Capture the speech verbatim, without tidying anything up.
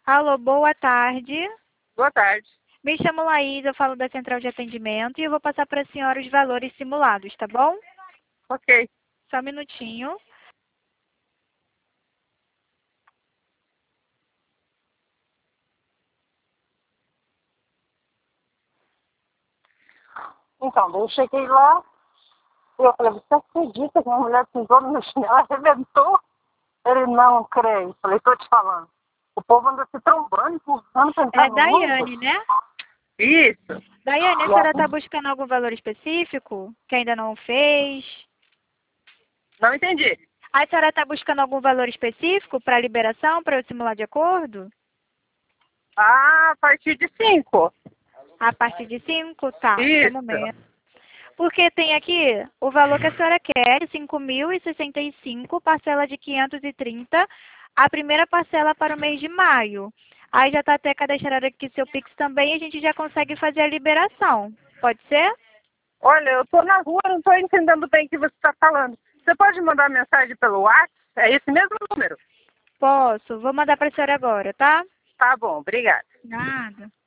Alô, boa tarde. Boa tarde. Me chamo Laís, eu falo da Central de Atendimento e eu vou passar para a senhora os valores simulados, tá bom? Ok. Só um minutinho. Então, daí eu cheguei lá e eu falei, você acredita que uma mulher pisou no meu chinelo, arrebentou? Ele, não, creio. Falei, tô te falando. O povo anda se trombando, empurrando, pra entrar É no ônibus. Daiane, né? Isso. Daiane, a E senhora está aí, buscando algum valor específico que ainda não fez? não entendi. A senhora está buscando algum valor específico para liberação, para eu simular de acordo? Ah, a partir de cinco. A partir de cinco? Tá, só um Isso. momento. Porque tem aqui o valor que a senhora quer, cinco mil e sessenta e cinco, parcela de quinhentos e trinta, a primeira parcela para o mês de maio. Aí já está até cadastrado aqui seu Pix também e a gente já consegue fazer a liberação. Pode ser? Olha, eu tô na rua, não tô entendendo bem o que você está falando. Você pode mandar mensagem pelo WhatsApp? É esse mesmo número? Posso. Vou mandar para a senhora agora, tá? Tá bom, obrigada. Nada.